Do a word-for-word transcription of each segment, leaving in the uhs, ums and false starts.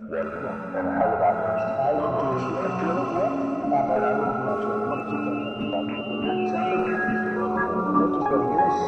And how would I do? I would do a drill work, not that I would do a drill work. What is the risk?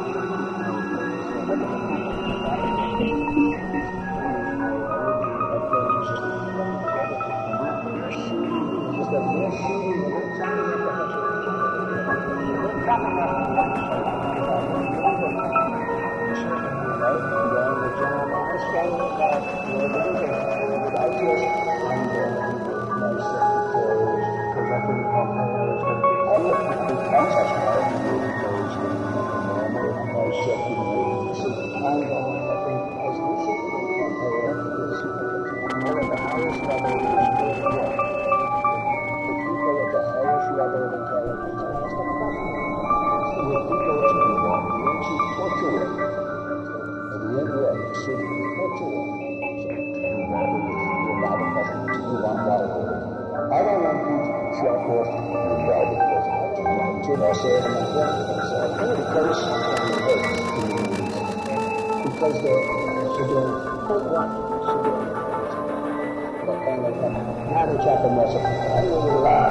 Because they're doing quite what but then they come now they chop them also. I don't really lie.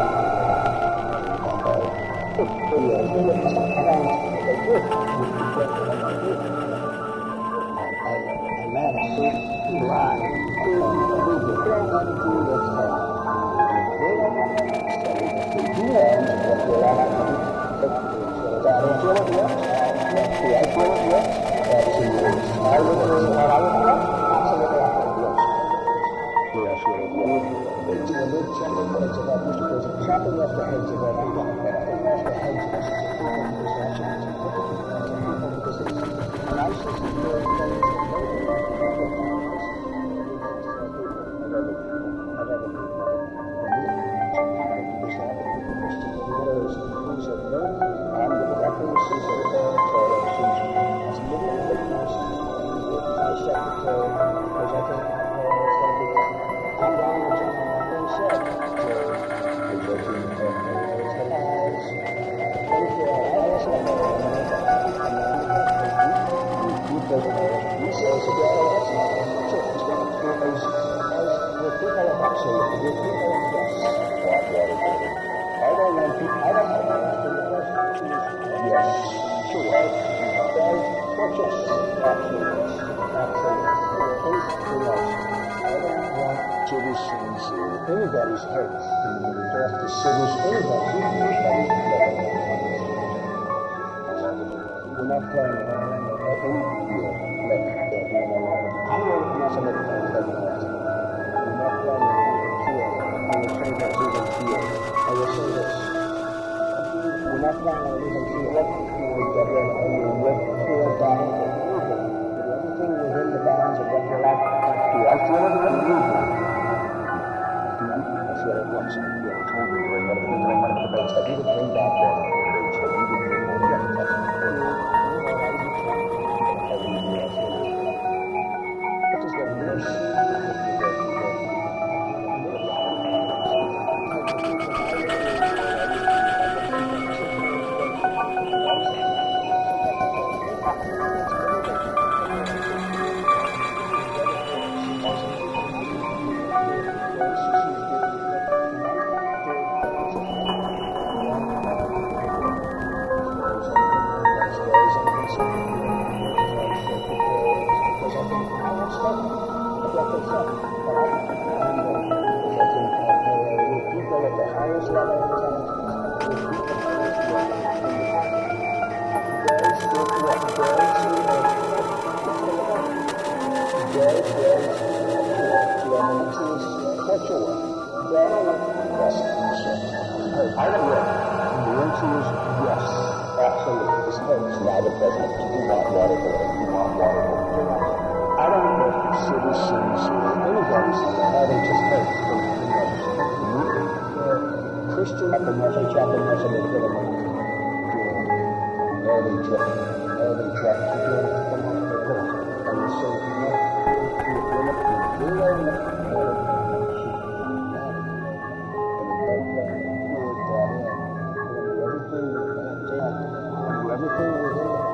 And that is too lie. They don't want to do this stuff. They don't want to study. They do know what they're at. So I don't feel it yet. Do I feel it yet? Absolutely. I would say what I would do. Absolutely. Yes, yes. They do a little chopping heads of our people. Chopping off the heads of our people. Chopping off the heads of our people. Because it's the nicest and very things that they do. Anybody's hurt. After service, anybody. We're not playing it. I know not some of the things that we want to do. We're not playing it on the train that we can feel. I will say this. We're not playing on even feel what that we're with feel down or moving. But everything within the bounds of what you're like. Do I feel it or moving? Once you know, told me during one of the during one of the debates that he would bring back water. He would bring more water. What is the nurse?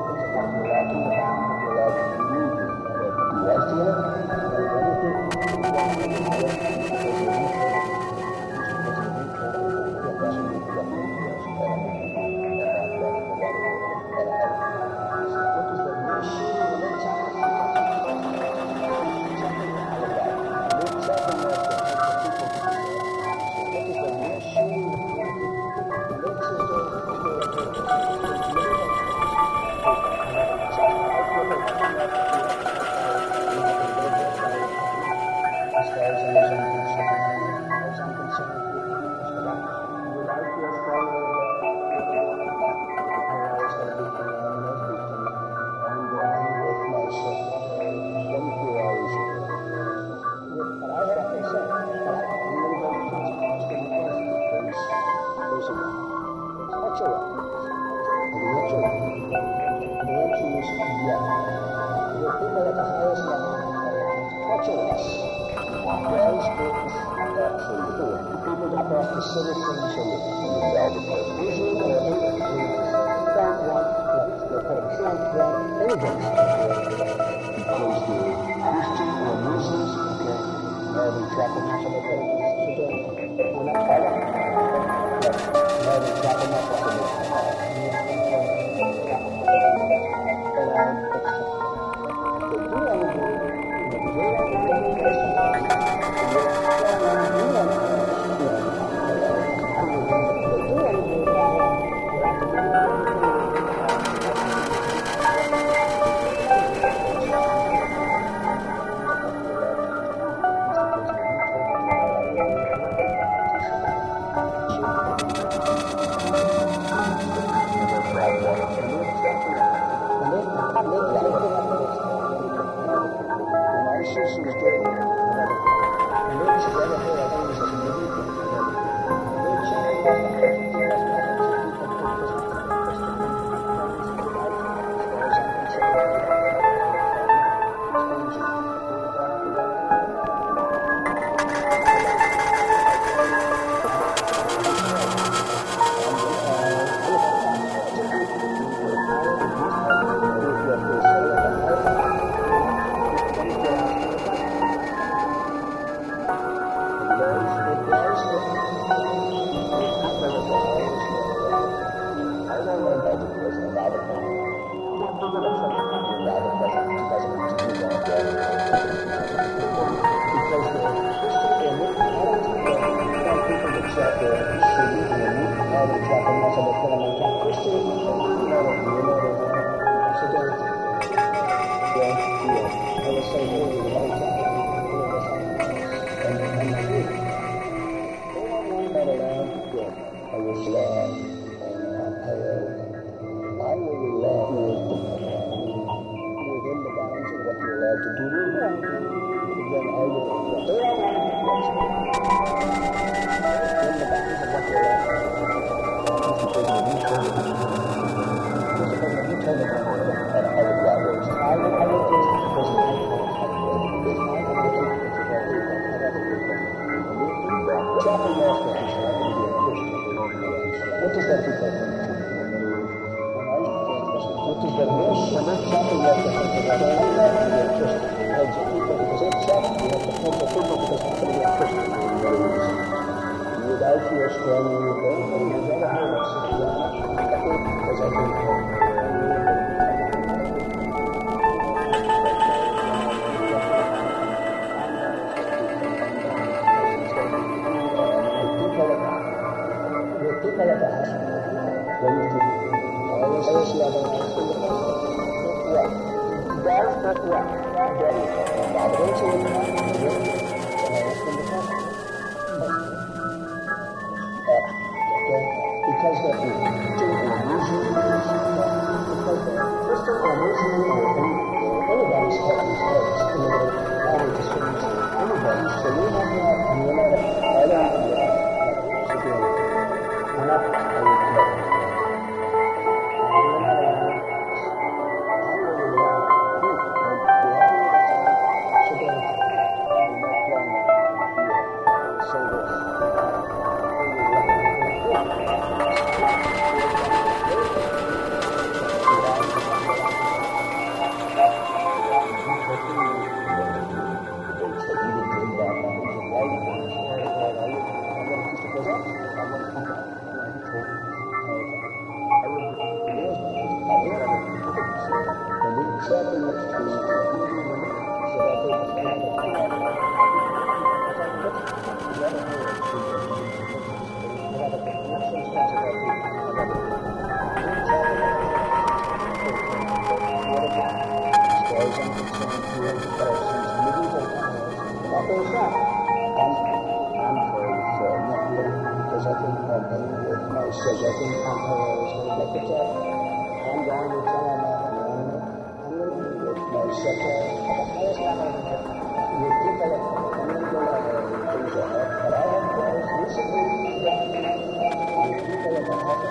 Everything that goes up. I'm, I'm for uh, not really, because I think my my says I think I'm always going to get the tech. I'm going to tell them that I'm going to with my sector at the highest level of the with people at the community level and things like that. But I have guys recently that with people at the upper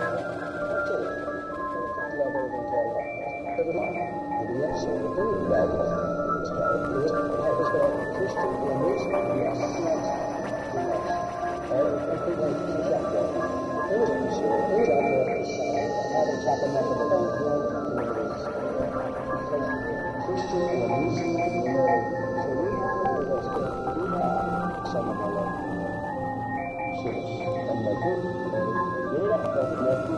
level of intelligence. But it is actually very valuable. It's got it's got Christian beliefs, yes, yes, yes. Everything like this out there. Things are sure, things out there for sale. Having tabernacle of the communities. Because Christian beliefs, you know, so we have to do this. We have some of our shit. And the good, they don't have nothing.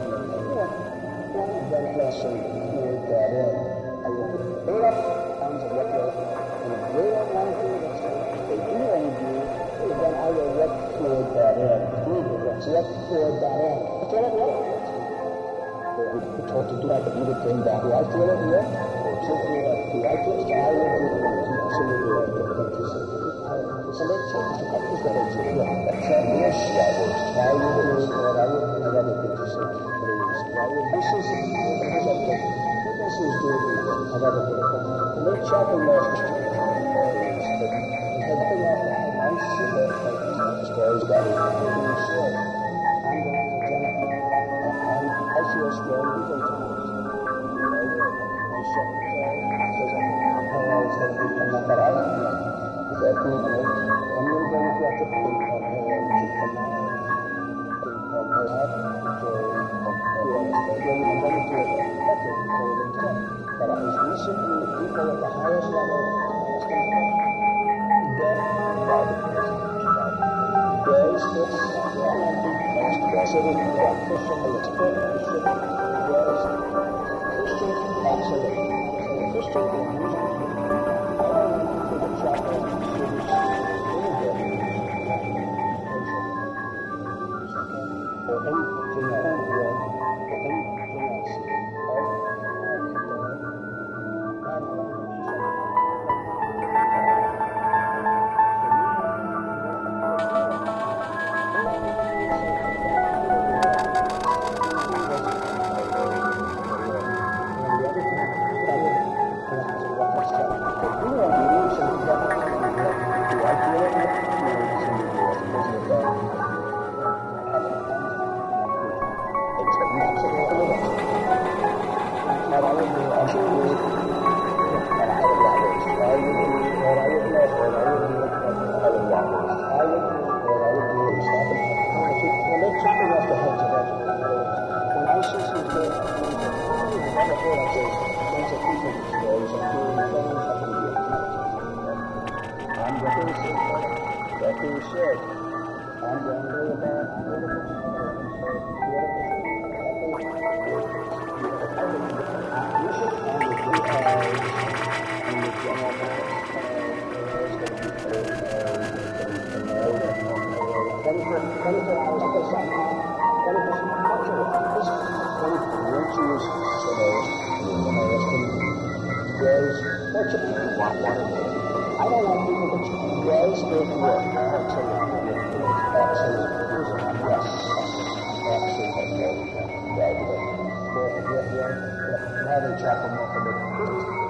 One lesson with that in. I will put eight up pounds of what you're, and if they don't want to do this, if they do want to do it, then I will work toward that end. Let's work toward that end. I feel it here. We talked to do that, but you would bring back. Do I feel it here? Or do I feel it? I will do it. Absolutely. So let's check this out. This is what I do. That's not the issue. I will try to do what I would do. Another thing to say. This is something. This is doing another thing. And let's check on those stories. But everything else that I should have stories about it. I'm going to share. I'm going to tell you. I feel scared even times. I shut the door because I'm always going to be from that. But I don't know. That means I'm going to go into a thing called Harold to come out. Thing called Harold to but I was recently with people at the highest level of the that about the president about there is this most president official expert there is Christian absolute so the Christian music I don't know for the chapter service or anything else or anything else I don't want people to raise their work until it's absolute. Yes, absolute. Now they chop them off a bit.